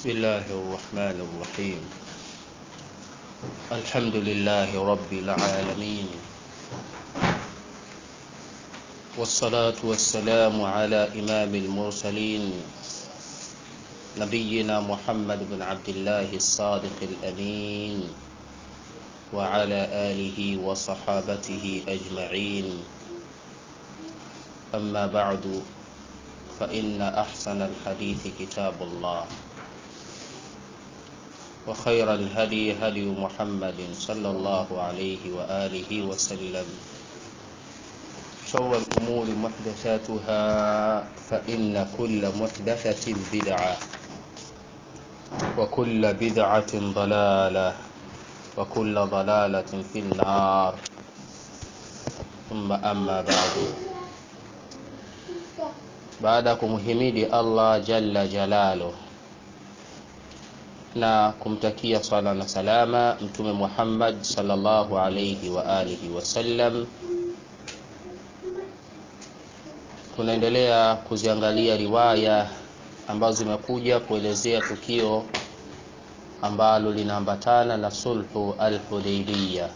بسم الله الرحمن الرحيم. الحمد لله رب العالمين، والصلاة والسلام على إمام المرسلين نبينا محمد بن عبد الله الصادق الأمين وعلى آله وصحابته أجمعين. أما بعد، فإن أحسن الحديث كتاب الله، وخير الهدي هدي محمد صلى الله عليه وآله وسلم. شر الأمور محدثاتها، فإن كل محدثة بدعة، وكل بدعة ضلالة، وكل ضلالة في النار. ثم أما بعد، baada kumhimidi Allah jalla jalaluhu na kumtakia swala na salama mtume Muhammad sallallahu alayhi wa alihi wasallam, tunaendelea kuziangalia riwaya ambazo zimekuja kuelezea tukio ambalo linaambatana na sulhu al-Hudaybiyah,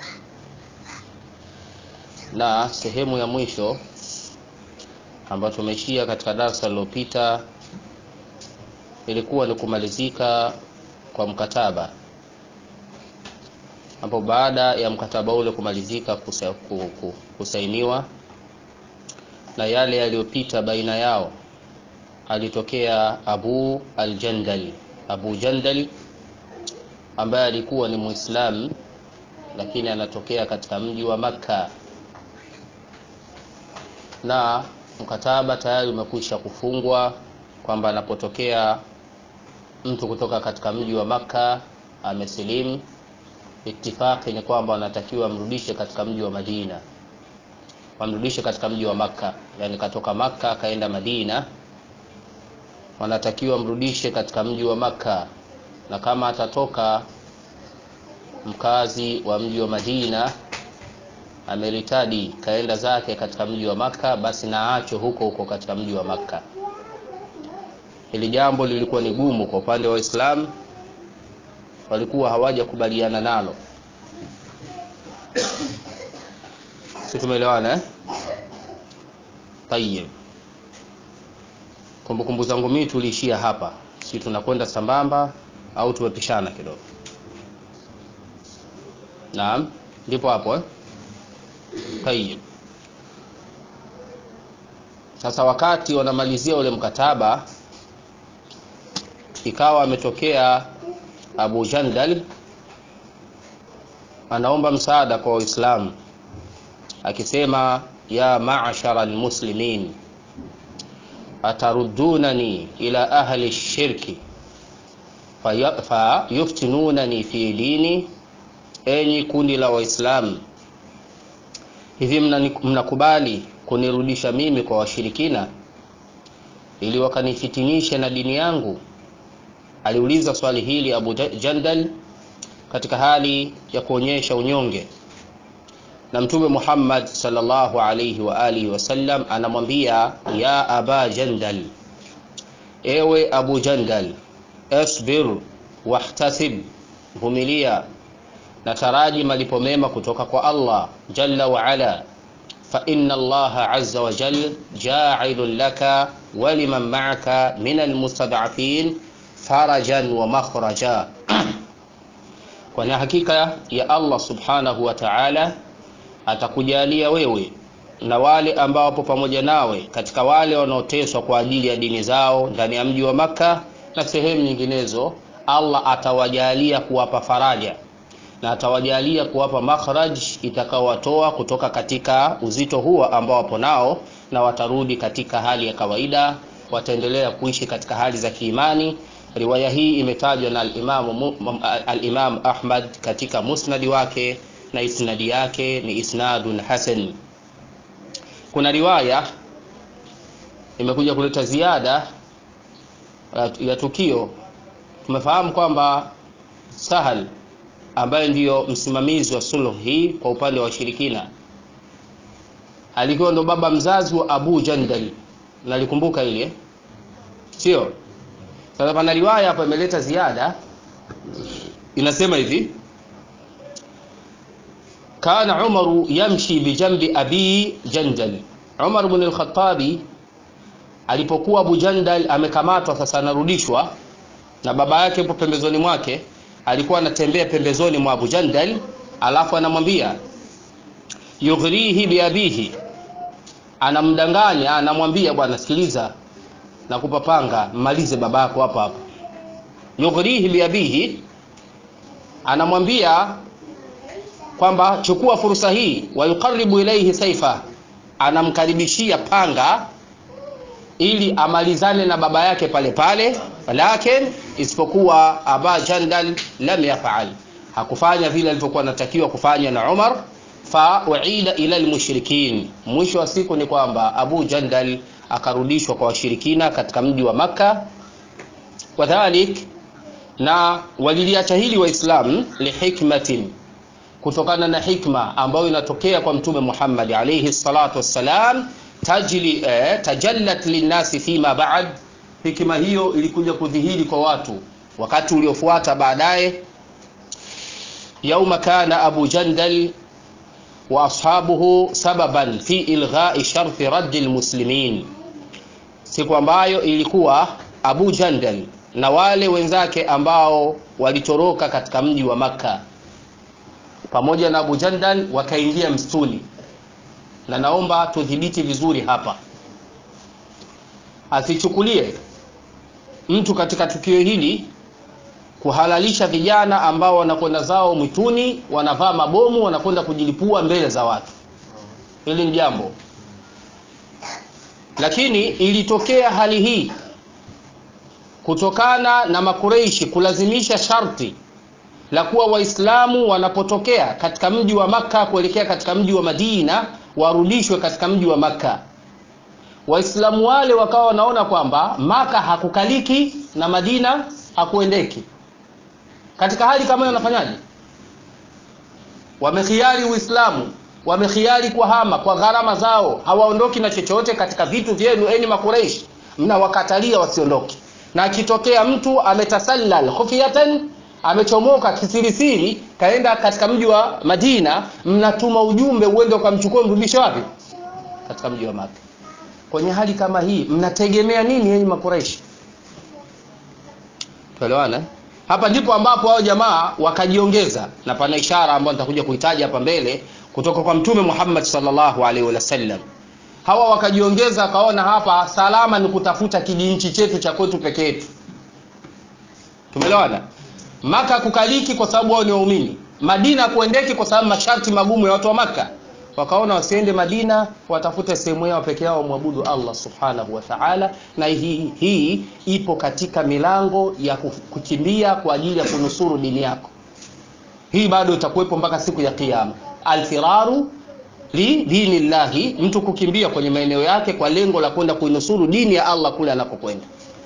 na sehemu ya mwisho ambayo tumeishia katika darasa lililopita ilikuwa ni kumalizika kwa mkataba, ambapo baada ya mkataba ule kumalizika kusainiwa na yale yaliyopita baina yao, alitokea Abu Jandal ambaye alikuwa ni Muislamu lakini anatokea katika mji wa Makka, na mkataba tayari umekwisha kufungwa kwamba anapotokea mtu kutoka katika mji wa Makka amesilimu, ittifaqi ni kwamba anatakiwa amrudishe katika mji wa Madina, wamrudishe katika mji wa Makka. Yani katoka Makka akaenda Madina, wanatakiwa amrudishe katika mji wa Makka, na kama atatoka mkazi wa mji wa Madina ameritadi kaenda zake katika mji wa Makka, basi naacho huko katika mji wa Makka. Hili jambo lilikuwa ni gumu kwa upande wa Uislamu, walikuwa hawajakubaliana nalo. Sisi tumeelewana eh? Tayeb, kumbukumbu zangu mimi tuliishia hapa, si tunakwenda sambamba au tumepishana kidogo? Naam, ndipo hapo eh? Tayeb, sasa wakati wanamalizia ule mkataba, ikawa ametokea Abu Jandal anaomba msaada kwa Waislamu akisema, ya ma'ashara almuslimin ataruddunani ila ahli ash-shirki fayuftinunani fi dini, enyi kundi la Waislamu, hivi mnakubali kunirudisha mimi kwa washirikina ili wakanifitinishe na dini yangu? Aliuliza swali hili Abu Jandal katika hali ya kuonyesha unyonge, na Mtume Muhammad sallallahu alayhi wa alihi wasallam anamwambia, ya Aba Jandal, ewe Abu Jandal, asbir wahtasib, vumilia na taraji malipo mema kutoka kwa Allah jalla wa ala, fa inna Allah azza wa jalla ja'ilun laka wa liman ma'aka min almustad'afin farajan wa makhraja, kwani hakika ya Allah subhanahu wa ta'ala atakujalia wewe na wale ambao wapo pamoja nawe katika wale wanaoteswa kwa ajili ya dini zao ndani ya mji wa Makka na sehemu nyinginezo. Allah atawajalia kuwapa faraja na atawajalia kuwapa makhraj itakawatoa kutoka katika uzito huo ambao wapo nao, na watarudi katika hali ya kawaida, wataendelea kuishi katika hali za kiimani. Riwaya hii imetajwa na al-Imam Ahmad katika musnadi wake, na isnadi yake ni isnadun hasan. Kuna riwaya imekuja kuleta ziada ya tukio. Tumefahamu kwamba Sahal ambaye ndiyo msimamizi wa sulhu hii kwa upande wa washirikina alikuwa ndo baba mzazi wa Abu Jandal, nalikumbuka ile, sio? Sasa pana riwaya hapa imeleta ziada, inasema hivi: kana Umar yamshi bijambi Abi Jandal. Umar ibn al-Khattabi alipokuwa Abu Jandal amekamatwa, sasa anarudishwa na baba yake yupo pembezoni mwake, alikuwa anatembea pembezoni mwa Abu Jandal, alafu anamwambia yughrihi bi abihi, anamdanganya, anamwambia bwana sikiliza, nakupa panga, malize babako hapa hapa. Yughrihi bi abihi, anamwambia kwamba chukua fursa hii, wa yuqarribu ilayhi saifa, anamkaribishia panga ili amalizane na baba yake pale pale. Lakini isipokuwa Aba Jandal lam yaf'al, hakufanya vile alivyokuwa anatakiwa kufanya na Umar. Fa uida ila almushrikin, mwisho wa siku ni kwamba Abu Jandal akarudishwa kwa washirikina katika mji wa Makka. Wadhalik, na waliliacha hili Waislamu lihikmatin, kutokana na hikma ambayo inatokea kwa Mtume Muhammad alayhi salatu wassalam, tajallat linnasi fima ba'd. Hikma hiyo ilikuja kudhihiri kwa watu wakati uliofuata baadaye. Yauma kana Abu Jandal wa ashabuhu sababan fi ilgha'i sharti radd almuslimin, siku ambayo ilikuwa Abu Jandal na wale wenzake ambao walitoroka katika mji wa Makka pamoja na Abu Jandal wakaingia msituni. Na naomba tudhibiti vizuri hapa, asichukulie mtu katika tukio hili kuhalalisha vijana ambao wanakwenda zao mwituni, wanavaa mabomu, wanakwenda kujilipua mbele za watu. Hili ni jambo, lakini ilitokea hali hii kutokana na Makureishi kulazimisha sharti la kuwa Waislamu wanapotokea katika mji wa Makka kuelekea katika mji wa Madina warudishwe katika mji wa Makka. Waislamu wale wakawa wanaona kwamba Makka hakukaliki na Madina hakuendeki. Katika hali kama hiyo wanafanyaje? Wamekhiari Uislamu, wamekhiari kuhama kwa gharama zao, hawaondoki na chochote katika vitu vyenu enyi Makureishi, mnawakatalia wasiondoke. Na akitokea mtu ametasallal khufiyatan, amechomoka kisirisiri kaenda katika mji wa Madina, mnatuma ujumbe uende ukamchukue mrudishe wapi? Katika mji wa Makka. Kwenye hali kama hii mnategemea nini yenye Makureishi? Tuelewana? Hapa ndipo ambapo hao jamaa wakajiongeza, na pana ishara ambayo nitakuja kuitaja hapa mbele kutoka kwa Mtume Muhammad sallallahu alaihi wasallam. Hawa wakajiongeza, kaona hapa salama ni kutafuta kijinchi chetu cha kwetu peke yetu. Tumeelewana? Makka kukaliki kwa sababu wao ni waumini, Madina kuendeki kwa sababu masharti magumu ya watu wa Makka. Wakaona wasiende Madina, watafute sehemu yao peke yao muabudu Allah subhanahu wa ta'ala. Na hii ipo katika milango ya kukimbia kwa ajili ya kunusuru dini yako. Hii bado itakuwepo mpaka siku ya kiyama. Alfiraru li dinillahi, mtu kukimbia kwenye maeneo yake kwa lengo la kwenda kuinusuru dini ya Allah kule anakokwenda.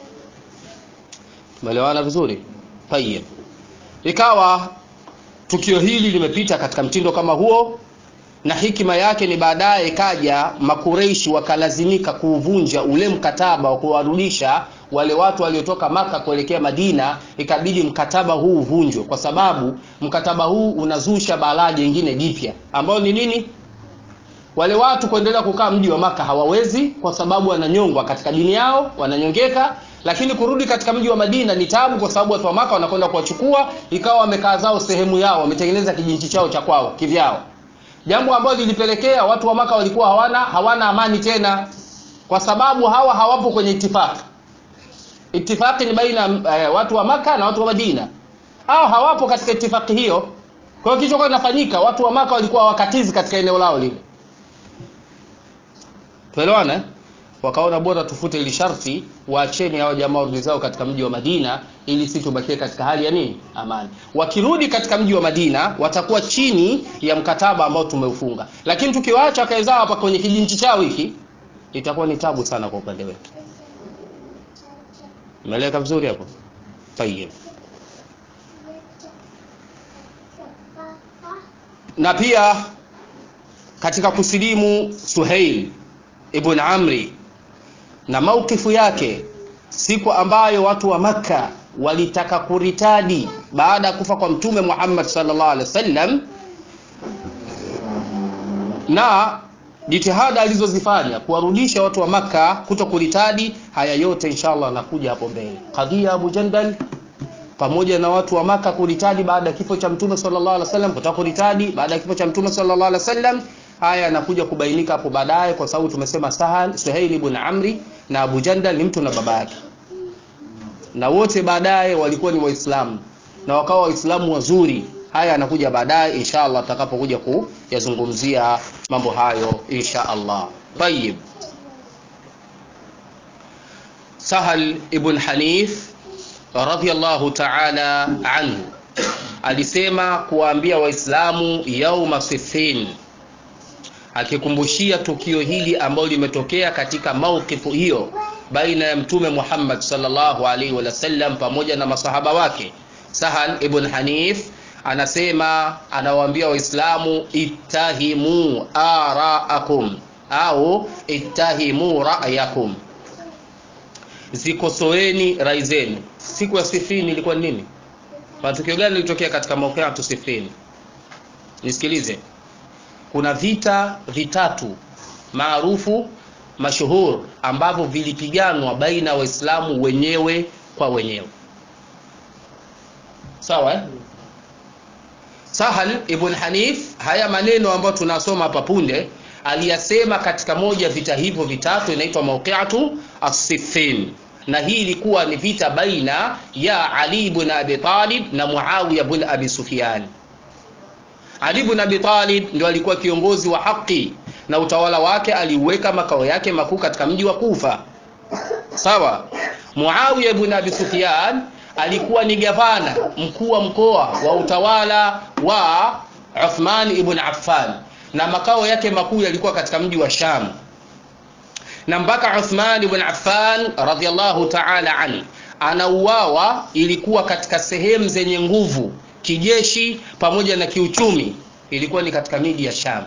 Tumeelewana vizuri? Tayeb. Ikawa tukio hili limepita katika mtindo kama huo, na hikima yake ni baadaye kaja Makureishi wakalazimika kuuvunja ule mkataba wa kuwarudisha wale watu waliotoka Makka kuelekea Madina. Ikabidi mkataba huu uvunjwe, kwa sababu mkataba huu unazusha balaa jingine jipya, ambao ni nini? Wale watu kuendelea kukaa mji wa Makka hawawezi, kwa sababu wananyongwa katika dini yao, wananyongeka. Lakini kurudi katika mji wa Madina ni tabu, kwa sababu watu wa Makka wanakwenda kuwachukua. Ikawa wamekaa zao sehemu yao, wametengeneza kijiji chao cha kwao kivyao, jambo ambalo lilipelekea watu wa Makka walikuwa hawana amani tena, kwa sababu hawa hawapo kwenye itifaki. Itifaki ni baina watu wa Makka na watu wa Madina, hao hawapo katika itifaki hiyo. Kwa hiyo kilichokuwa kinafanyika, watu wa Makka walikuwa wakatizi katika eneo lao lile. Tuelewana? Wakaona bora tufute ili sharti, waacheni hao jamaa warudi zao katika mji wa Madina, ili sisi tubakie katika hali ya nini? Amani. Wakirudi katika mji wa Madina watakuwa chini ya mkataba ambao tumeufunga, lakini tukiwaacha wakaezao hapa kwenye kijinchi chao hiki, itakuwa ni tabu sana kwa upande wetu. Umeeleka vizuri hapo? Tayeb. Na pia katika kusilimu Suhail ibn Amri na maukifu yake siku ambayo watu wa Makka walitaka kuritadi baada ya kufa kwa Mtume Muhammad sallallahu alaihi wasallam, na jitihada alizozifanya kuwarudisha watu wa Makka kuto kuritadi. Haya yote inshallah nakuja hapo mbele. Kadhia Abu Jandal pamoja na watu wa Makka kuritadi baada ya kifo cha Mtume sallallahu alaihi wasallam, kutaka kuritadi baada ya kifo cha Mtume sallallahu alaihi wasallam, haya yanakuja kubainika hapo baadaye, kwa sababu tumesema Suhail ibn Amri na Abu Jandal ni mtu na baba yake, na wote baadaye walikuwa ni Waislamu na wakawa Waislamu wazuri. Haya yanakuja baadaye inshallah tutakapokuja kuyazungumzia mambo hayo inshallah. Tayib, Sahal ibn Hanif radhiyallahu ta'ala anhu alisema kuwaambia Waislamu yauma Siffin, akikumbushia tukio hili ambalo limetokea katika maukifu hiyo baina ya Mtume Muhammad sallallahu alaihi wasallam pamoja na masahaba wake. Sahal ibn Hanif anasema, anawaambia Waislamu, ittahimu araakum au ittahimu ra'yakum, zikosoeni rai zenu. Siku ya Siffin ilikuwa nini? Matukio gani yalitokea katika maukiatu Siffin? Nisikilize. Kuna vita vitatu maarufu mashuhur ambavyo vilipiganwa baina ya Waislamu wenyewe kwa wenyewe. Sawa? Sahal ibn Hanif, haya maneno ambayo tunasoma hapa punde, aliyasema katika moja vita hivyo vitatu, inaitwa maukiatu as-Siffin, na hii ilikuwa ni vita baina ya Ali ibn Abi Talib na Muawiya ibn Abi Sufyan. Ali ibn Abi Talib ndio alikuwa kiongozi wa haki na utawala wake aliuweka makao yake makuu katika mji wa Kufa. Sawa? Muawiya ibn Abi Sufyan alikuwa ni gavana mkuu wa mkoa wa utawala wa Uthman ibn Affan, na makao yake makuu yalikuwa katika mji wa Sham. Na mpaka Uthman ibn Affan radhiyallahu ta'ala anhu anauawa, ilikuwa katika sehemu zenye nguvu kijeshi pamoja na kiuchumi, ilikuwa ni katika miji ya Sham.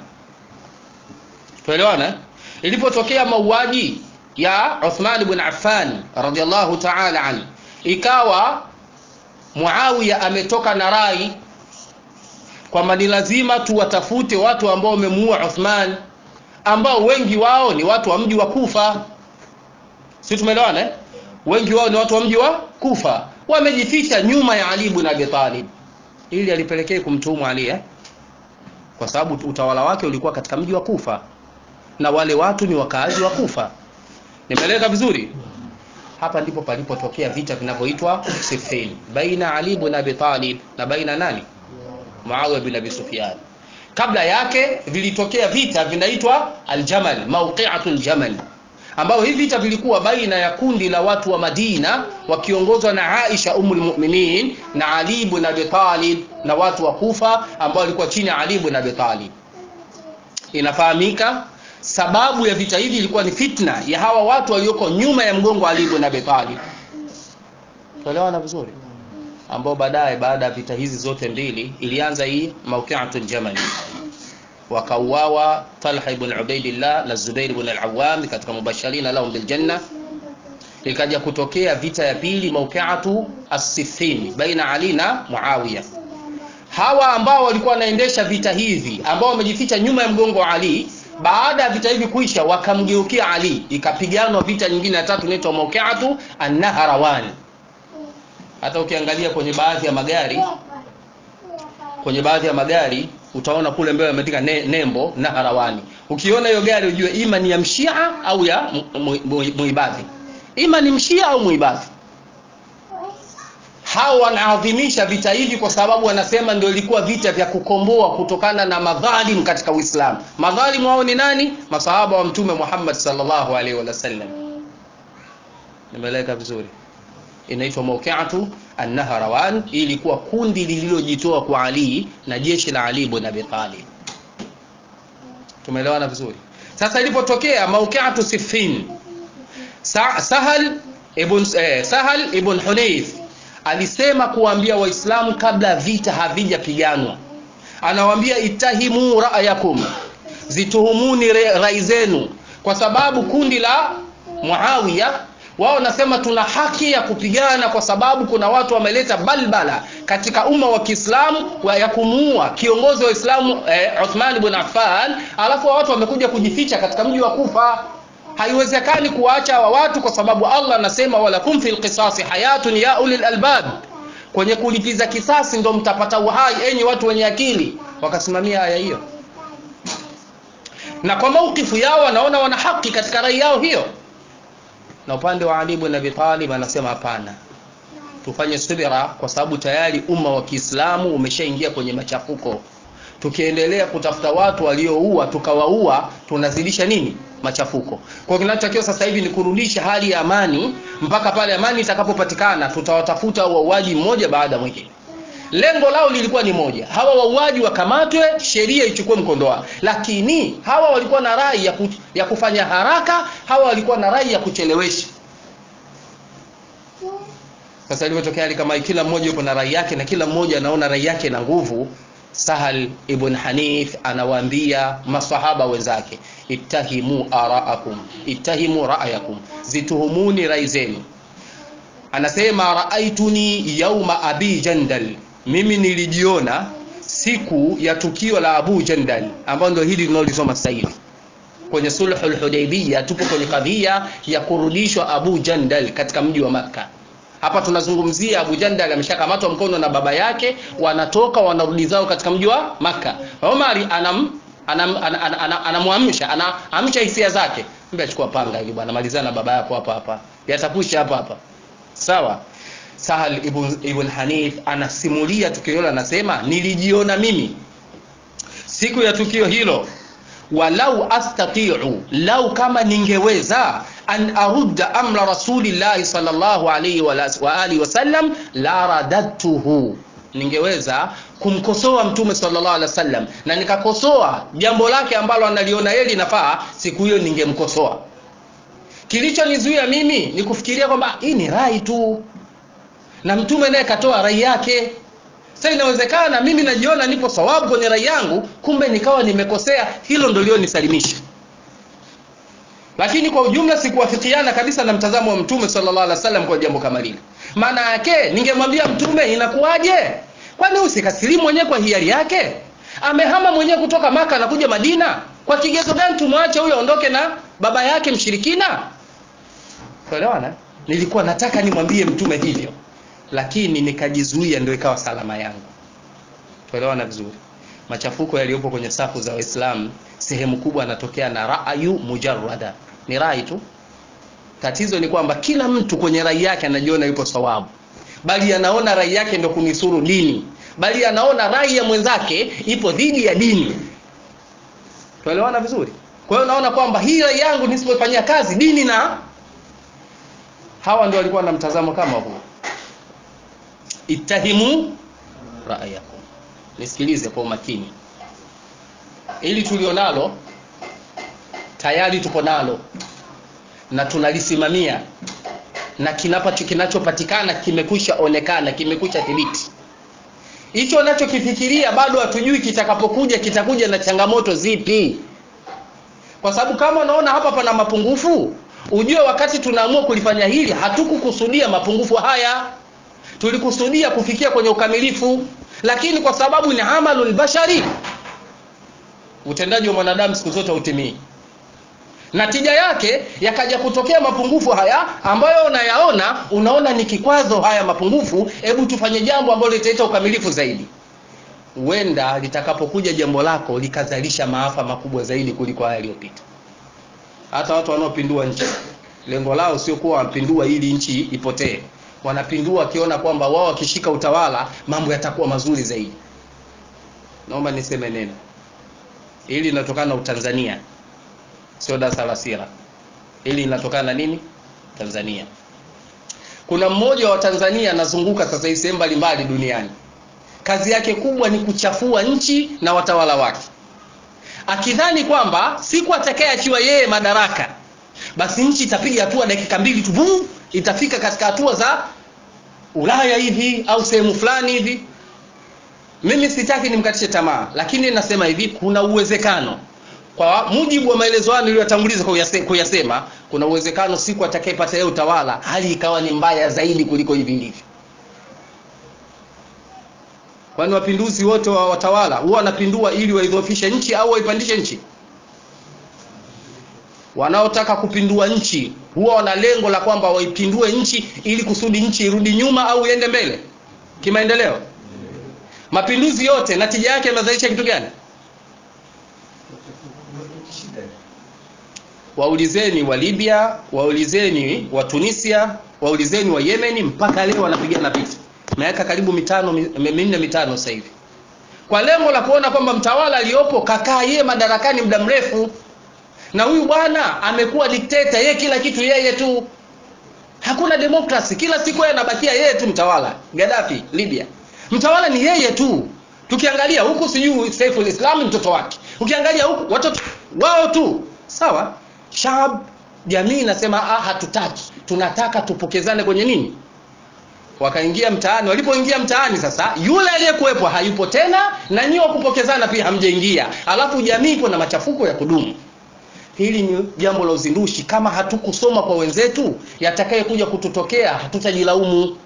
Tuelewana? Ilipotokea mauaji ya Uthman ibn Affan radhiyallahu ta'ala anhu, ikawa Muawiya ametoka na rai kwamba ni lazima tuwatafute watu ambao wamemuua Uthman, ambao wengi wao ni watu wa mji wa Kufa. Sisi tumeelewana? Wengi wao ni watu wa mji wa Kufa, wamejificha nyuma ya Ali ibn Abi Talib, ili alipelekea kumtuhumu Ali kwa sababu utawala wake ulikuwa katika mji wa Kufa na wale watu ni wakazi wa Kufa. Nimeeleza vizuri? Hapa ndipo palipotokea vita vinavyoitwa Siffin baina Ali ibn Abi Talib na baina nani? Muawiya ibn Abi Sufyan. Kabla yake vilitokea vita vinaitwa Al-Jamal, mauqi'atul Jamal, ambao hivi vita vilikuwa baina ya kundi la watu wa Madina wakiongozwa na Aisha ummul mu'minin na Ali ibn Abi Talib na watu wa Kufa ambao walikuwa chini ya Ali ibn Abi Talib. Inafahamika sababu ya vita hivi ilikuwa ni fitna ya hawa watu walioko nyuma ya mgongo wa Ali ibn Abi Talib. Tuelewana vizuri? Ambao baadaye baada ya vita hizi zote mbili ilianza hii mauqi'atul Jamal, wakauawa Talha ibn Ubaidillah na Zubair ibn al-Awwam katika mubashirina lahum bil janna. Ikaja kutokea vita ya pili mauqi'atu as-Siffin baina Ali na Muawiya. Hawa ambao walikuwa wanaendesha vita hivi ambao wamejificha nyuma ya mgongo wa Ali, baada ya vita hivi kuisha wakamgeukia Ali, ikapiganwa vita nyingine ya tatu inaitwa mauqi'atu an-Nahrawan. Hata ukiangalia kwenye baadhi ya magari utaona kule mbele wameandika nembo Nahrawani. Ukiona hiyo gari ujue ima ni ya Mshia au ya Muibadhi. Ima ni Mshia au Muibadhi. Hao wanaadhimisha vita hivi kwa sababu wanasema ndio ilikuwa vita vya kukomboa kutokana na madhalim katika Uislamu. Madhalim wao ni nani? Masahaba wa Mtume Muhammad sallallahu alaihi wasallam. Nimeeleka vizuri? Inaitwa mauqi'atu an-Nahrawan, ilikuwa kundi lililojitoa kwa Ali na jeshi la Ali ibn Abi Talib. Tumeelewana vizuri? Sasa ilipotokea mauqi'atu Siffin, Sahal ibn Hunayf alisema kuambia Waislamu kabla vita havijapiganwa, anawaambia itahimu ra'yakum, zituhumuni rai zenu, kwa sababu kundi la Muawiya Wao nasema tuna haki ya kupigana kwa sababu kuna watu wameleta balbala katika umma wa Kiislamu ya kumuua kiongozi wa Uislamu Uthman ibn Affan, alafu watu wamekuja kujificha katika mji wa Kufa. Haiwezekani kuacha hawa watu kwa sababu Allah anasema walakum fil qisasi hayatun ya ulil albab. Kwenye kulipiza kisasi ndio mtapata uhai enyi watu wenye akili. Wakasimamia aya hiyo. Na kwa maukifu yao wanaona wana haki katika rai yao hiyo. Na upande wa Ali ibn Abi Talib anasema hapana. Tufanye subira kwa sababu tayari umma wa Kiislamu umeshaingia kwenye machafuko. Tukiendelea kutafuta watu walioua tukawaua, tunazidisha nini? Machafuko. Kwa kinachotakiwa sasa hivi ni kurudisha hali ya amani mpaka pale amani itakapopatikana. Tutawatafuta wauaji mmoja baada mwingine. Lengo lao lilikuwa ni moja. Hawa wauaji wakamatwe, sheria ichukue mkondo wao. Lakini hawa walikuwa na rai ya kufanya haraka, hawa walikuwa na rai ya kuchelewesha. Sasa ilipotokea hali kama kila mmoja yupo na rai yake na kila mmoja anaona rai yake na nguvu, Sahal ibn Hanif anawaambia maswahaba wenzake, ittahimu araakum, ittahimu ra'ayakum, zituhumuni rai zenu. Anasema raaituni yawma Abi Jandal, mimi nilijiona siku ya tukio la Abu Jandal, ambalo ndio hili tunalisoma sasa hivi kwenye sulhul Hudaybiyah. Tupo kwenye kadhia ya kurudishwa Abu Jandal katika mji wa Makkah. Hapa tunazungumzia Abu Jandal ameshakamatwa mkono na baba yake, wanatoka wanarudi zao katika mji wa Makkah. Umar anaamsha hisia zake. Mbe achukua panga hivi bwana, malizana baba yako hapa. Yatapusha hapa. Sawa. Sahal ibn Hanif anasimulia tukio hilo, anasema nilijiona mimi siku ya tukio hilo, walau astati'u, lau kama ningeweza, an arudda amra rasulillahi sallallahu alayhi wa alihi wasallam la radadtuhu, ningeweza kumkosoa mtume sallallahu alaihi wasallam na nikakosoa jambo lake ambalo analiona yeye linafaa, siku hiyo ningemkosoa. Kilichonizuia mimi ni kufikiria kwamba hii ni rai tu, na mtume naye katoa rai yake. Sasa inawezekana mimi najiona nipo sawabu kwenye rai yangu, kumbe nikawa nimekosea. Hilo ndio lionisalimisha. Lakini kwa ujumla sikuwafikiana kabisa na mtazamo wa mtume sallallahu alaihi wasallam kwa jambo kama lile. Maana yake ningemwambia mtume, inakuwaje? Kwani usikasilimu mwenyewe kwa hiari yake? Amehama mwenyewe kutoka Maka na kuja Madina. Kwa kigezo gani tumwache huyo aondoke na baba yake mshirikina? Tuelewana? Nilikuwa nataka nimwambie mtume hivyo, lakini nikajizuia, ndio ikawa salama yangu. Tuelewana vizuri? Machafuko yaliyopo kwenye safu za Waislamu sehemu kubwa yanatokea na ra'yu mujarrada, ni rai tu. Tatizo ni kwamba kila mtu kwenye rai yake anajiona yupo sawabu, bali anaona rai yake ndio kunisuru dini, bali anaona rai ya mwenzake ipo dhidi ya dini. Tuelewana vizuri? Kwa hiyo naona kwamba hii rai yangu nisipofanyia kazi dini, na hawa ndio walikuwa na mtazamo kama huo. Ittahimu ra'ayakum. Nisikilize kwa umakini. Ili tulionalo tayari tupo nalo na tunalisimamia, na kinachopatikana kimekwisha onekana, kimekwisha thibiti. Hicho unachokifikiria bado hatujui kitakapokuja kitakuja na changamoto zipi. Kwa sababu kama unaona hapa pana mapungufu, ujue wakati tunaamua kulifanya hili hatukukusudia mapungufu haya. Tulikusudia kufikia kwenye ukamilifu, lakini kwa sababu ni amalul bashari, utendaji wa mwanadamu siku zote utimii. Natija yake yakaja kutokea mapungufu haya ambayo unaona ni kikwazo haya mapungufu. Hebu tufanye jambo ambalo litaleta ukamilifu zaidi. Huenda litakapokuja jambo lako likazalisha maafa makubwa zaidi kuliko haya yaliyopita. Hata watu wanaopindua nchi, lengo lao sio kuwa wapindua ili nchi ipotee. Wanapindua wakiona kwamba wao wakishika utawala mambo yatakuwa mazuri zaidi. Naomba niseme neno hili linatokana na Utanzania, sio darasa la sira. Hili linatokana na nini? Tanzania. Kuna mmoja wa Tanzania anazunguka sasa hivi sehemu mbalimbali duniani. Kazi yake kubwa ni kuchafua nchi na watawala wake, akidhani kwamba siku atakayeachiwa yeye madaraka basi nchi itapiga hatua dakika mbili tu, itafika katika hatua za Ulaya hivi au sehemu fulani hivi. Mimi sitaki nimkatishe tamaa, lakini nasema hivi, kuna uwezekano kwa mujibu wa maelezo yangu niliyotanguliza kuyasema, kuna uwezekano siku atakayepata yeye utawala hali ikawa ni mbaya zaidi kuliko hivi ndivyo. Kwani wapinduzi wote wa watawala huwa wanapindua ili waidhofishe nchi au waipandishe nchi? Wanaotaka kupindua nchi huwa wana lengo la kwamba waipindue nchi ili kusudi nchi irudi nyuma au iende mbele kimaendeleo. Mapinduzi yote natija yake yanazalisha kitu gani? Waulizeni wa Libya, waulizeni wa Tunisia, waulizeni wa Yemen, mpaka leo wanapigana vita. Miaka karibu 4-5 sasa hivi. Kwa lengo la kuona kwamba mtawala aliyopo kakaa yeye madarakani muda mrefu. Na huyu bwana amekuwa dikteta, yeye kila kitu yeye tu. Hakuna demokrasi, kila siku yeye anabakia yeye tu mtawala. Gaddafi Libya. Mtawala ni yeye tu. Tukiangalia huku sijui Saiful Islam mtoto wake. Ukiangalia huku watoto wao tu. Sawa? Shab jamii nasema hatutaki. Tunataka tupokezane kwenye nini? Wakaingia mtaani. Walipoingia mtaani sasa yule aliyekuepo hayupo tena na nyinyi kupokezana pia hamjaingia. Alafu jamii iko na machafuko ya kudumu. Hili ni jambo la uzindushi. Kama hatukusoma kwa wenzetu, yatakaye kuja kututokea hatutajilaumu.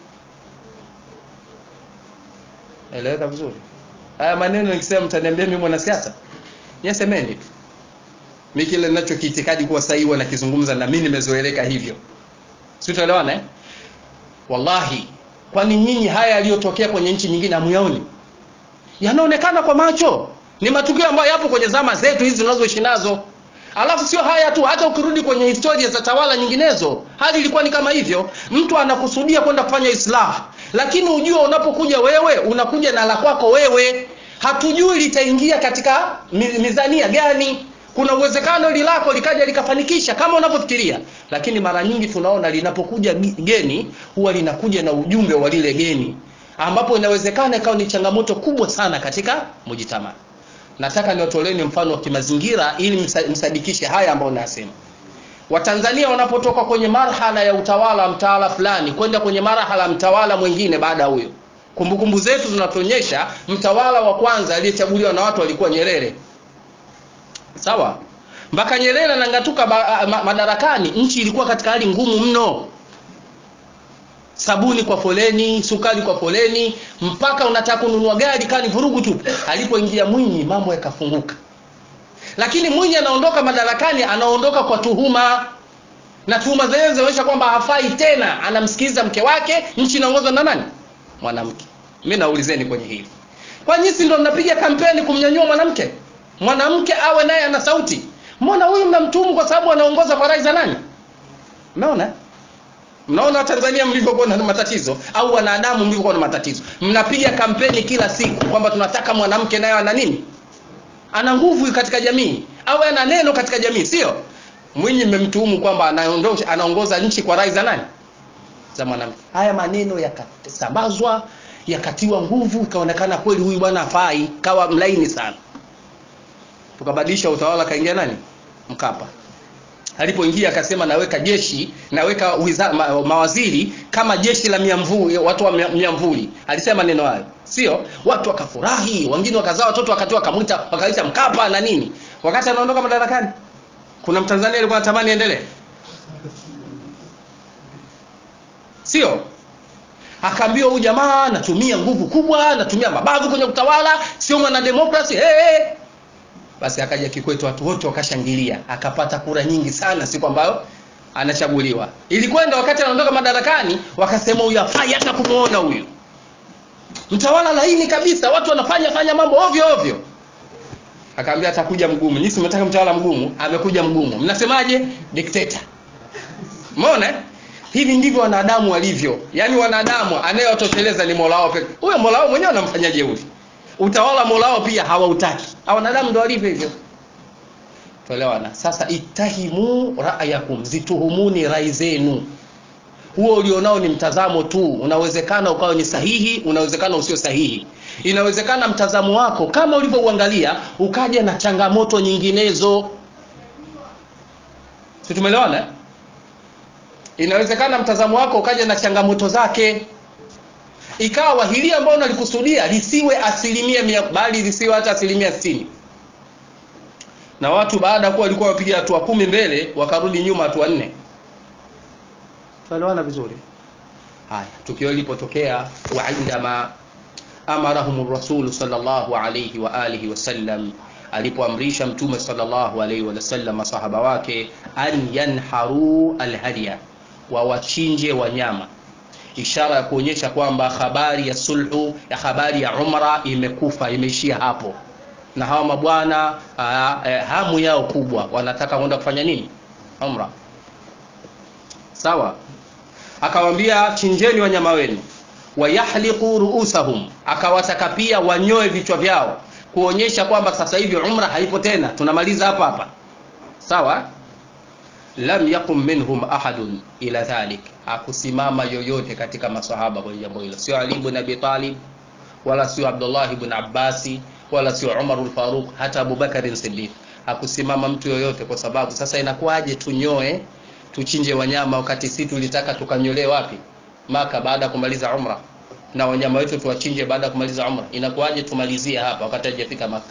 Eleweka vizuri? Haya maneno nikisema mtaniambia mimi mwanasiasa. Nyesemeni tu. Mimi kile ninachokiitikadi kuwa sahihi na kizungumza na mimi nimezoeleka hivyo. Sio tuelewana eh? Wallahi, kwani nyinyi haya yaliyotokea kwenye nchi nyingine hamuyaoni? Yanaonekana kwa macho. Ni matukio ambayo yapo kwenye zama zetu hizi tunazoishi nazo. Alafu sio haya tu, hata ukirudi kwenye historia za tawala nyinginezo, hali ilikuwa ni kama hivyo. Mtu anakusudia kwenda kufanya islah, lakini ujue unapokuja wewe, unakuja na la kwako wewe. Hatujui litaingia katika mizania gani. Kuna uwezekano hili lako likaja likafanikisha kama unavyofikiria, lakini mara nyingi tunaona linapokuja geni huwa linakuja na ujumbe wa lile geni, ambapo inawezekana ikawa ni changamoto kubwa sana katika mujitamaa. Nataka niwatoleeni mfano wa kimazingira ili msadikishe haya ambayo nasema. Watanzania wanapotoka kwenye marhala ya utawala mtawala fulani kwenda kwenye marhala mtawala mwingine baada huyo, kumbukumbu zetu zinatuonyesha mtawala wa kwanza aliyechaguliwa na watu alikuwa Nyerere. Sawa? Mpaka Nyerere anangatuka madarakani, nchi ilikuwa katika hali ngumu mno. Sabuni kwa foleni, sukari kwa foleni, mpaka unataka kununua gari kani vurugu tu. Alipoingia Mwinyi mambo yakafunguka. Lakini Mwinyi anaondoka madarakani, anaondoka kwa tuhuma. Na tuhuma zenyewe zinaonyesha kwamba hafai tena, anamsikiliza mke wake, nchi inaongozwa na nani? Mwanamke. Mimi naulizeni kwenye hili. Kwa nini ndio mnapiga kampeni kumnyanyua mwanamke? Mwanamke awe naye ana sauti. Mbona huyu mnamtumu kwa sababu anaongoza kwa rai za nani? Unaona? Mnaona Tanzania mlivyokuwa na matatizo au wanadamu mlivyokuwa na matatizo. Mnapiga kampeni kila siku kwamba tunataka mwanamke naye ana nini? Ana nguvu katika jamii, au ana neno katika jamii, sio? Mwinyi mmemtuhumu kwamba anaongoza nchi kwa rai za nani? Za mwanamke. Haya maneno yakasambazwa, yakatiwa nguvu, ikaonekana kweli huyu bwana hafai, kawa mlaini sana. Tukabadilisha utawala, kaingia nani? Mkapa. Alipoingia akasema naweka jeshi, naweka mawaziri kama jeshi la miamvuli, watu wa miamvuli. Alisema neno hayo. Sio? Watu wakafurahi, wengine wakazaa watoto wakatoa wakaita Mkapa na nini. Wakati anaondoka madarakani, kuna Mtanzania alikuwa anatamani endelee? Sio? Akaambiwa huyu jamaa anatumia nguvu kubwa, anatumia mabavu kwenye utawala, sio mwana demokrasi. Basi akaja Kikwete, watu wote wakashangilia, akapata kura nyingi sana siku ambayo anachaguliwa. Ilikwenda wakati anaondoka madarakani, wakasema huyu hafai hata kumuona huyu. Mtawala laini kabisa, watu wanafanya mambo ovyo ovyo. Akaambia atakuja mgumu. Nyinyi mnataka mtawala mgumu, amekuja mgumu. Mnasemaje? Dikteta. Umeona? Hivi ndivyo wanadamu walivyo. Yaani wanadamu anayewatosheleza ni Mola wao pekee. Huyo Mola wao mwenyewe anamfanyaje huyu? Utawala Mola wao pia hawautaki. Hao wanadamu ndio walivyo hivyo. Tuelewana. Sasa itahimu ra'ayakum, zituhumuni rai zenu. Huo ulionao ni mtazamo tu. Unawezekana ukawa ni sahihi, unawezekana usio sahihi. Inawezekana mtazamo wako kama ulivyouangalia ukaja na changamoto nyinginezo. Sisi tumeelewana? Inawezekana mtazamo wako ukaja na changamoto zake. Ikawa hili ambalo unalikusudia lisiwe 100% bali lisiwe hata 60%. na watu baada ya kuwa walikuwa wapiga hatua 10 mbele wakarudi nyuma hatua 4. Tuelewana vizuri? Haya, tukio lilipotokea wa indama amarahum rasul sallallahu alayhi wa alihi wasallam, alipoamrisha mtume sallallahu alayhi wa sallam masahaba wake an yanharu alhadiya, wa wachinje wanyama, ishara ya kuonyesha kwamba habari ya sulhu, ya habari ya umra imekufa, imeishia hapo. Na hawa mabwana hamu yao kubwa, wanataka kwenda kufanya nini? Umra. Sawa? Akawaambia chinjeni wanyama wenu, wayahliqu ruusahum, akawataka pia wanyoe vichwa vyao, kuonyesha kwamba sasa hivi umra haipo tena, tunamaliza hapa hapa. Sawa? Lam yakum minhum ahadun ila dhalik, hakusimama yoyote katika maswahaba kwa jambo hilo. Sio Ali ibn Abi Talib, wala sio Abdullah ibn Abbas, wala sio Umar al-Faruq, hata Abu Bakar as-Siddiq. Hakusimama mtu yoyote, kwa sababu sasa inakuwaje tunyoe, tuchinje wanyama wakati sisi tulitaka tukanyolee wapi? Maka, baada ya kumaliza umra, na wanyama wetu tuwachinje baada ya kumaliza umra. Inakuwaje tumalizie hapa wakati hajafika Maka?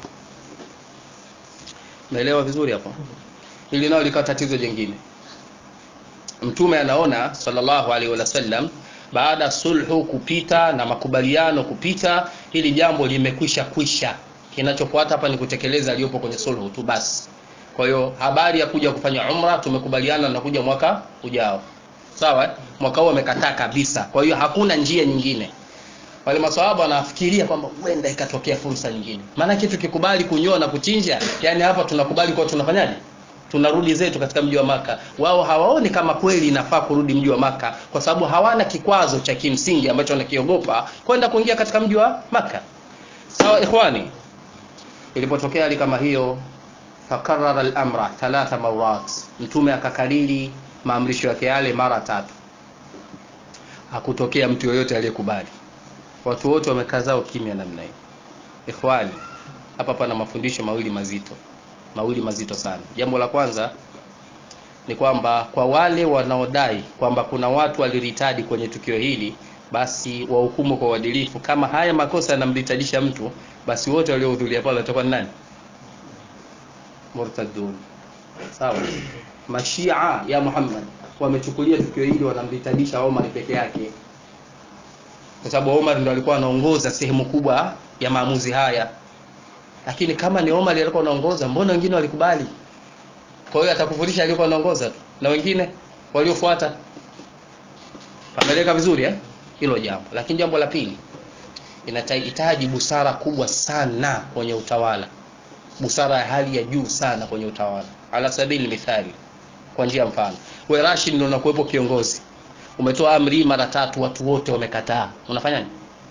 Naelewa vizuri hapo? Hili nao likawa tatizo jingine. Mtume anaona sallallahu alaihi wasallam, baada sulhu kupita na makubaliano kupita, hili jambo limekwisha. Kinachofuata hapa ni kutekeleza aliyopo kwenye sulhu tu basi. Kwa hiyo habari ya kuja kufanya umra tumekubaliana na kuja mwaka ujao. Sawa? Mwaka huu wamekataa kabisa. Kwa hiyo hakuna njia nyingine. Wale maswahaba wanafikiria kwamba huenda ikatokea fursa nyingine. Maana kitu kikubali kunyoa na kuchinja, yani hapa tunakubali kwa tunafanyaje? Tunarudi zetu katika mji wa Maka. Wao hawaoni kama kweli inafaa kurudi mji wa Maka, kwa sababu hawana kikwazo cha kimsingi ambacho wanakiogopa kwenda kuingia katika mji wa Maka. Sawa ikhwani? Ilipotokea hali kama hiyo, fakarrara al-amra 3 marat, mtume akakariri maamrisho yake yale mara 3. Hakutokea mtu yoyote aliyekubali. Watu wote wamekazao kimya namna hiyo. Ikhwani, hapa pana mafundisho mawili mazito sana. Jambo la kwanza ni kwamba kwa wale wanaodai kwamba kuna watu waliritadi kwenye tukio hili, basi wahukumu kwa uadilifu. Kama haya makosa yanamritadisha mtu, basi wote waliohudhuria pale watakuwa nani? Murtadun. Sawa? Mashia ya Muhammad wamechukulia tukio hili wanamritadisha Omar peke yake, kwa sababu Omar ndiye alikuwa anaongoza sehemu kubwa ya maamuzi haya. Lakini kama ni Omar alikuwa anaongoza, mbona wengine walikubali? Kwa hiyo atakufurisha alikuwa anaongoza na wengine waliofuata. Pameleka vizuri hilo jambo. Lakini jambo la pili, inahitaji busara kubwa sana kwenye utawala. Busara ya hali ya juu sana kwenye utawala. Ala sabili mithali, kwa njia mfano, wewe Rashid ndio unakuepo kiongozi, umetoa amri mara 3, watu wote wamekataa, unafanyaje?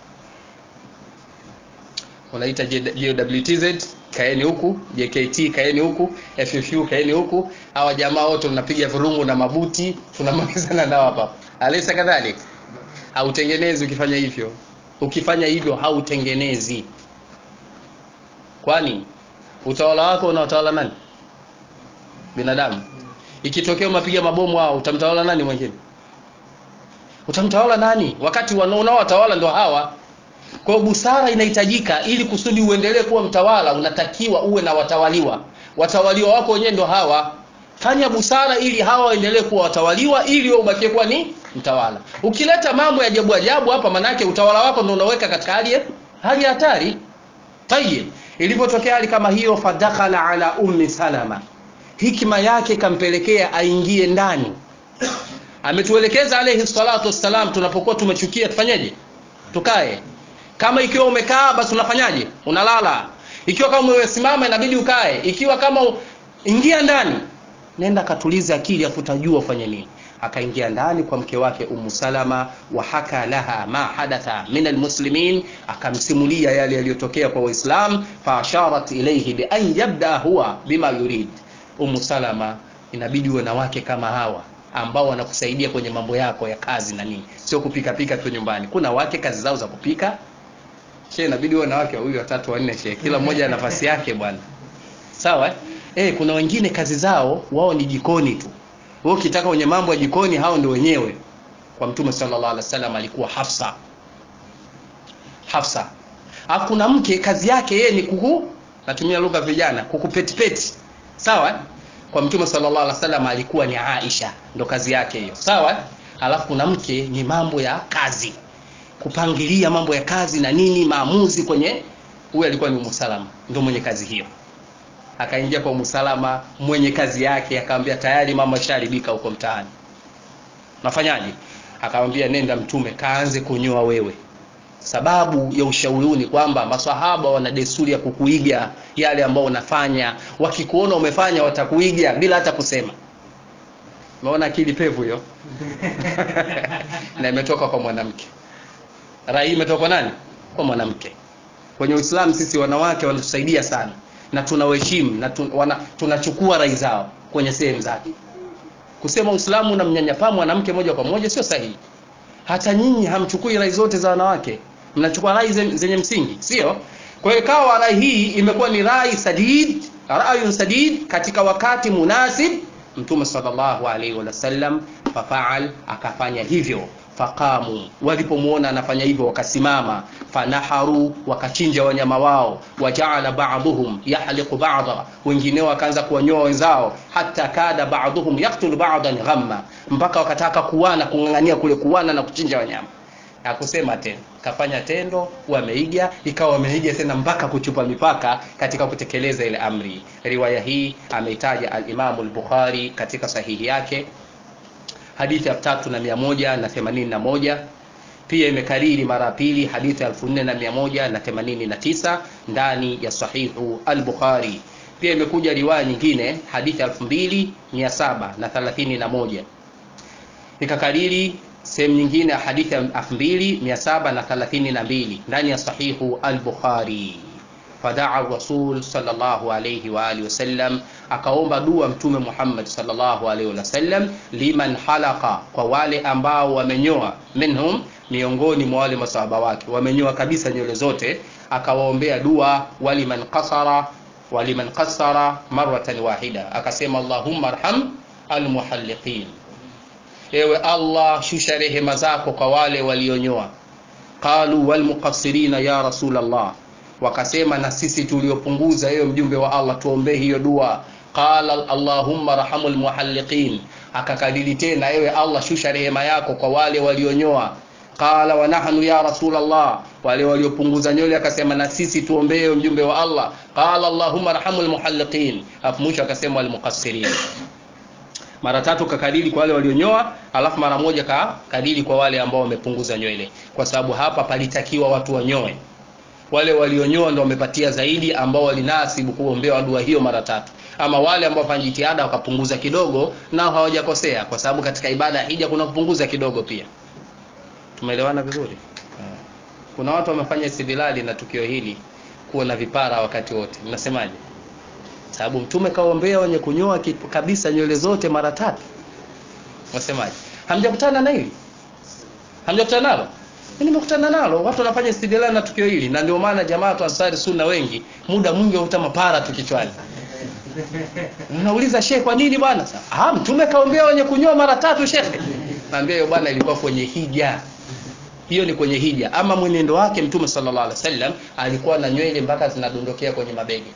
Unaita JWTZ kaeni huku, JKT kaeni huku, FFU kaeni huku, hawa jamaa wote mnapiga virungu na mabuti, tunamalizana nao hapa. Alisa kadhalik, hautengenezi ukifanya hivyo. Ukifanya hivyo hautengenezi. Kwani utawala wako unaotawala nani? Binadamu. Ikitokea unapiga mabomu hao, utamtawala nani mwingine? Utamtawala nani? Wakati wanaowatawala ndio hawa. Kwa busara inahitajika ili kusudi uendelee kuwa mtawala, unatakiwa uwe na watawaliwa. Watawaliwa wako wenyewe ndio hawa. Fanya busara ili hawa waendelee kuwa watawaliwa, ili wewe ubakie kuwa ni mtawala. Ukileta mambo ya ajabu hapa, manake utawala wako ndio unaweka katika hali hatari. Tayeb, ilipotokea hali kama hiyo, fadakhala ala ummi Salama, hikima yake kampelekea aingie ndani. Ametuelekeza alayhi salatu wassalam, tunapokuwa tumechukia tufanyeje? Tukae. Kama ikiwa umekaa basi unafanyaje? Unalala. Ikiwa kama umesimama inabidi ukae. Ikiwa kama ingia ndani, nenda katuliza akili afu utajua ufanye nini. Akaingia ndani kwa mke wake Salama, wa haka laha ma hadatha min almuslimin, akamsimulia yale yaliyotokea kwa Waislamu. Fa asharat ilayhi bi an yabda huwa bima yurid. Salama, inabidi uwe na wake kama hawa ambao wanakusaidia kwenye mambo yako ya kazi na nini, sio kupika tu nyumbani. Kuna wake kazi zao za kupika. Inabidi uwe na wake 2, 3, 4 kila mmoja ana nafasi yake bwana. Sawa? Kuna wengine kazi zao wao ni jikoni tu. Wewe ukitaka kwenye mambo ya jikoni, hao ndio wenyewe. Kwa Mtume sallallahu alaihi wasallam alikuwa Hafsa. Hakuna mke kazi yake yeye ni natumia lugha vijana, kukupetipeti, sawa. Kwa Mtume sallallahu alaihi wasallam alikuwa ni Aisha, ndo kazi yake hiyo, sawa. Alafu kuna mke ni mambo ya kazi, kupangilia mambo ya kazi na nini, maamuzi kwenye, huyu alikuwa ni Ummu Salama, ndo mwenye kazi hiyo. Akaingia kwa Ummu Salama mwenye kazi yake, akamwambia tayari mama sharibika huko mtaani, nafanyaje? Akamwambia nenda Mtume kaanze kunyoa wewe. Sababu ya ushauri ni kwamba maswahaba wana desturi ya kukuiga yale ambao unafanya, wakikuona umefanya watakuiga bila hata kusema. Unaona akili pevu hiyo? Na imetoka kwa mwanamke. Rai imetoka kwa nani? Kwa mwanamke. Kwenye Uislamu sisi wanawake wanatusaidia sana na tunawaheshimu na tunachukua rai zao kwenye sehemu zake. Kusema Uislamu unamnyanyapaa mwanamke moja kwa moja sio sahihi. Hata nyinyi hamchukui rai zote za wanawake, mnachukua rai zenye msingi, sio? Kwa hiyo kawa rai hii imekuwa ni rai sadid katika wakati munasib. Mtume sallallahu alaihi wasallam fafaal, akafanya hivyo. Faqamu, walipomuona anafanya hivyo wakasimama. Fanaharu, wakachinja wanyama wao. Wajaala ba'dhum yahliqu ba'dha, wengine wakaanza kuwanyoa wenzao. Hatta kada ba'dhum yaqtulu ba'dan ghamma, mpaka wakataka kuwana, kungangania kule kuwana na kuchinja wanyama. Hakusema tena, kafanya tendo, wameiga, ikawa wameiga tena mpaka kuchupa mipaka katika kutekeleza ile amri. Riwaya hii ameitaja al-Imam al-Bukhari katika sahihi yake, hadithi ya 3181. Pia imekariri mara pili hadithi ya 4189 ndani ya sahihu al-Bukhari. Pia imekuja riwaya nyingine hadithi ya 2731, ikakariri sehemu nyingine hadithi ya 2732 ndani ya sahihu al-Bukhari. Fadaa Rasul sallallahu alayhi wa alihi wasallam, akaomba dua Mtume Muhammad sallallahu alayhi wasallam, liman halaqa, kwa wale ambao wamenyoa, minhum, miongoni mwa wale masahaba wake wamenyoa kabisa nywele zote, akawaombea dua. Waliman qassara maratan wahida, akasema Allahumma arham almuhalliqin, ewe Allah shusha rehema zako kwa wale walionyoa. Qalu walmuqassirina ya Rasulullah, wakasema na sisi tuliopunguza, ewe mjumbe wa Allah tuombe hiyo dua. Qala Allahumma arhamul muhalliqin, akakadili tena, ewe Allah shusha rehema yako kwa wale walionyoa. Qala wa nahnu ya Rasulullah, wale waliopunguza nywele akasema na sisi tuombee mjumbe wa Allah. Qala Allahumma arhamul muhalliqin, afu mwisho akasema wal muqassirin. Mara tatu kakadili kwa wale walionyoa, alafu mara moja kakadili kwa wale ambao wamepunguza nywele, kwa sababu hapa palitakiwa watu wanyoe. Wale walionyoa ndio wamepatia zaidi, ambao walinasibu kuombewa dua hiyo mara tatu. Ama wale ambao wafanya jitihada wakapunguza kidogo, nao hawajakosea, kwa sababu katika ibada ya hija kuna kupunguza kidogo pia. Tumeelewana vizuri? Kuna watu wamefanya istidlali na tukio hili kuwa na vipara wakati wote. Mnasemaje? Sababu Mtume kaombea wenye kunyoa kabisa nywele zote mara tatu. Mnasemaje? Hamjakutana na hili? Hamjakutana nalo? Mimi nimekutana nalo. Watu wanafanya istidlali na tukio hili, na ndio maana jamaa wa Ansari Sunna wengi muda mwingi huta mapara tu kichwani. Unauliza Sheikh, kwa nini bwana? Mtume kaombea wenye kunyoa mara tatu Sheikh. Naambia hiyo bwana ilikuwa kwenye hija. Hiyo ni kwenye hija. Ama mwenendo wake Mtume sallallahu alaihi wasallam alikuwa na nywele mpaka zinadondokea kwenye mabega.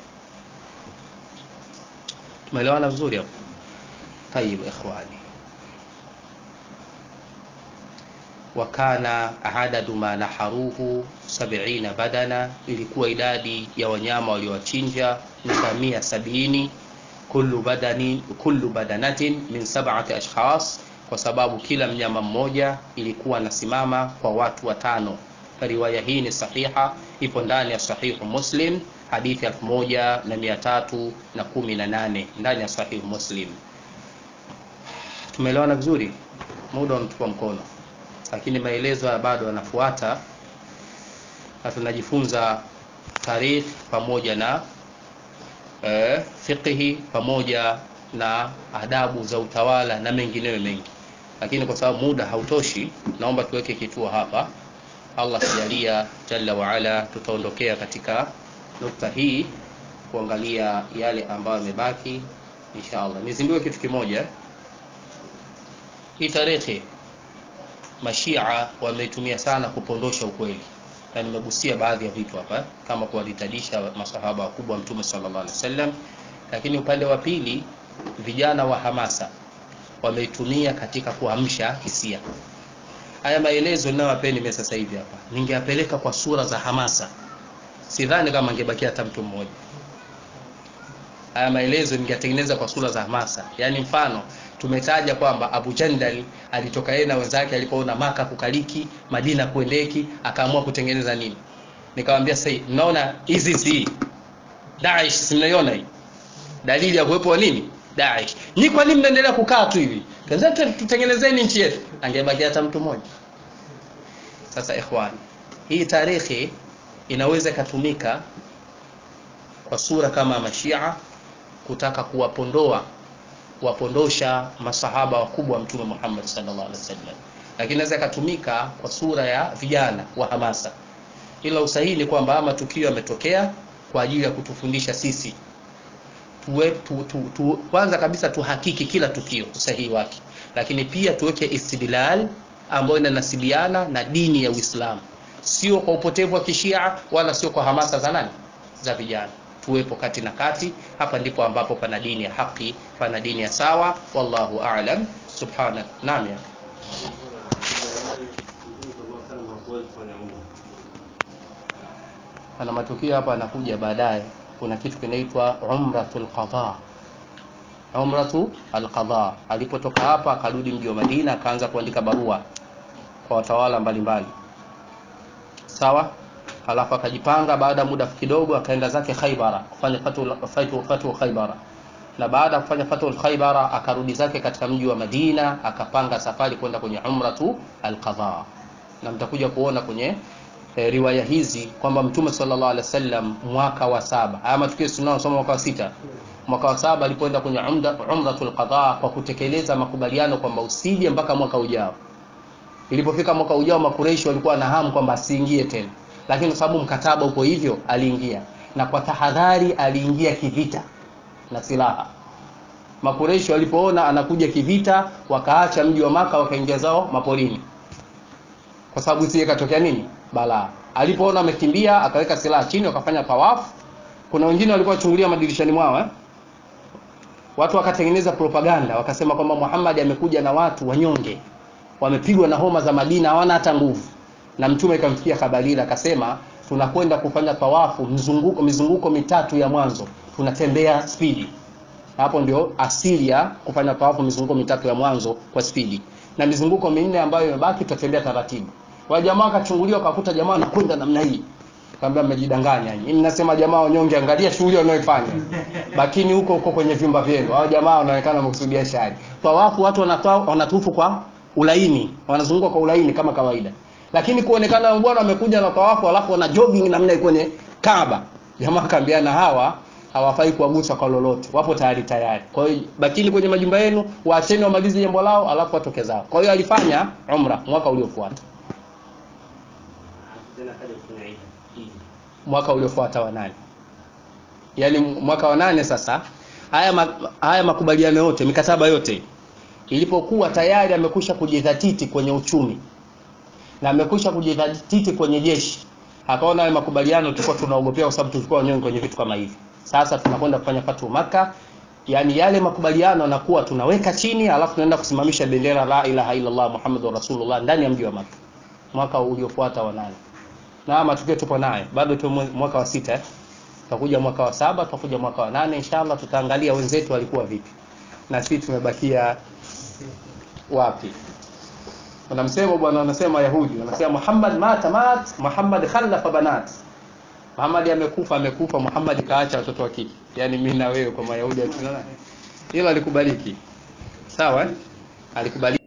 Tumeelewana vizuri hapo? Tayeb ikhwani. Wakana adadu ma naharuhu 70 badana, ilikuwa idadi ya wanyama waliowachinja ni 170. Kullu badanatin min 7 ashkhas, kwa sababu kila mnyama mmoja ilikuwa nasimama kwa watu 5. Riwaya hii ni sahiha, ipo ndani ya sahihu Muslim, hadithi 1318 ndani ya sahihu Muslim. Tumeelewana vizuri? Muda unatupa mkono, lakini maelezo ya bado yanafuata, na tunajifunza tarikh pamoja na fiqhi pamoja na adabu za utawala na mengineyo mengi, lakini kwa sababu muda hautoshi, naomba tuweke kituo hapa. Allah sijalia jalla wa ala, tutaondokea katika nukta hii kuangalia yale ambayo yamebaki inshallah. Nizindue kitu kimoja. Hii tarehe Mashia wameitumia sana kupondosha ukweli. na nimegusia baadhi ya vitu hapa kama kuwalitadisha masahaba wakubwa Mtume sallallahu alaihi wasallam. Lakini upande wa pili, vijana wa hamasa wameitumia katika kuamsha hisia. Haya maelezo ninayowapeni mimi sasa hivi hapa, ningeyapeleka kwa sura za hamasa, sidhani kama angebakia hata mtu mmoja. Haya maelezo ningetengeneza kwa sura za hamasa. Yani mfano, tumetaja kwamba Abu Jandal alitoka yeye na wenzake alipoona Maka kukaliki, Madina kuendeki, akaamua kutengeneza nini? Nikamwambia sasa, mnaona hizi Daesh, simnaiona hii dalili ya kuwepo nini Daesh? Ni kwa nini mnaendelea kukaa tu hivi? Kaza tutengenezeni nchi yetu. Angebaki hata mtu mmoja. Sasa ikhwani, hii tarehe inaweza kutumika kwa sura kama Mashia kutaka kuwapondosha masahaba wakubwa Mtume Muhammad sallallahu alaihi wasallam, lakini inaweza kutumika kwa sura ya vijana wa hamasa. Ila usahihi ni kwamba matukio yametokea kwa ajili ya kutufundisha sisi kwanza kabisa tuhakiki kila tukio usahihi wake, lakini pia tuweke istidlal ambayo inanasibiana na dini ya Uislamu, sio kwa upotevu wa kishia wala sio kwa hamasa za nani za vijana. Tuwepo kati na kati. Hapa ndipo ambapo pana dini ya haki, pana dini ya sawa. Wallahu a'lam. Subhanak. Naam. Ana matukio hapa anakuja baadaye. Kuna kitu kinaitwa umratul qadha. Umratu al-qadha. Alipotoka hapa akarudi mji wa Madina, akaanza kuandika barua kwa watawala mbalimbali. Sawa? Halafu akajipanga, baada muda kidogo akaenda zake Khaybara kufanya fatu Khaybara, na baada kufanya fatu Khaybara akarudi zake katika mji wa Madina, akapanga safari kwenda kwenye umratu al-qadha. Na mtakuja kuona kwenye riwaya hizi kwamba Mtume sallallahu alaihi wasallam mwaka wa 7, haya matukio tunayosoma mwaka wa 6, mwaka wa 7 alipoenda kwenye umratul qadha kwa kutekeleza makubaliano kwamba usije mpaka mwaka ujao. Ilipofika mwaka ujao, Makuraishi walikuwa na hamu kwamba asiingie tena, lakini kwa sababu mkataba uko hivyo aliingia, na kwa tahadhari aliingia kivita na silaha. Makuraishi walipoona anakuja kivita, wakaacha mji wa Maka wakaingia zao maporini, kwa sababu sije katokea nini balaa. Alipoona amekimbia, akaweka silaha chini, wakafanya tawafu. Kuna wengine walikuwa chungulia madirishani mwao watu wakatengeneza propaganda, wakasema kwamba Muhammad amekuja na watu wanyonge, wamepigwa na homa za Madina, hawana hata nguvu. Na Mtume ikamfikia habari ile, akasema tunakwenda kufanya tawafu mizunguko mitatu ya mwanzo, tunatembea spidi. Hapo ndio asili ya kufanya tawafu, mizunguko mitatu ya mwanzo kwa spidi, na mizunguko minne ambayo imebaki tutatembea taratibu. Wa jamaa akachungulia, akakuta jamaa anakwenda namna hii, akamwambia mmejidanganya nyinyi, mnasema jamaa wanyonge, angalia shughuli wanayofanya, lakini huko kwenye vyumba vyenu hao jamaa wanaonekana wamekusudia shari. Tawafu watu wanatufu kwa ulaini, wanazunguka kwa ulaini kama kawaida, lakini kuonekana bwana amekuja na tawafu alafu wana jogging namna kwenye Kaaba. Jamaa akaambiana hawa hawafai kuagusa kwa lolote, wapo tayari. Kwa hiyo bakini kwenye majumba yenu, waacheni wamalize jambo lao alafu watoke zao. Kwa hiyo alifanya umra mwaka uliofuata. Mwaka uliofuata wa 8. Yaani mwaka wa 8 sasa haya makubaliano yote, mikataba yote ilipokuwa tayari amekusha kujidhatiti kwenye uchumi na amekusha kujidhatiti kwenye jeshi, akaona haya makubaliano tulikuwa tunaogopea kwa sababu tulikuwa wanyonge kwenye vitu kama hivi. Sasa tunakwenda kufanya fatu Makkah, yani yale makubaliano yanakuwa tunaweka chini, alafu tunaenda kusimamisha bendera la ilaha illa Allah Muhammadur Rasulullah ndani ya mji wa Makkah. Mwaka uliofuata wa 8. Na matukio tupo naye bado tu mwaka wa 6, tutakuja mwaka wa 7, tutakuja mwaka wa 8 inshallah. Tutaangalia wenzetu walikuwa vipi na sisi tumebakia wapi. Kuna msemo bwana anasema Yahudi wanasema Muhammad mat, Muhammad khalafa banat. Muhammad amekufa, Muhammad kaacha watoto wa kike. Yani mimi na wewe kwa Mayahudi tunana. Hilo alikubaliki. Sawa? Alikubaliki.